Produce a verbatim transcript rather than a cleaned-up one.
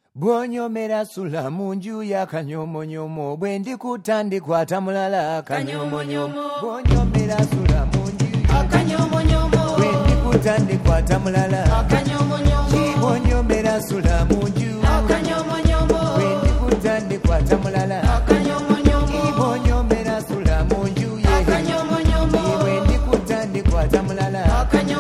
Bwonyomera sula munju ya kanyomonyomo bwe ndikuta ndikwata mulala kanyomonyomo bwonyomera sula munju ya kanyomonyomo bwe ndikuta ndikwata mulala kanyomonyomo bwonyomera sula munju kanyomonyomo bwe ndikuta ndikwata mulala kanyomonyomo bwonyomera sula munju ya kanyomonyomo bwe ndikuta ndikwata mulala kanyomonyomo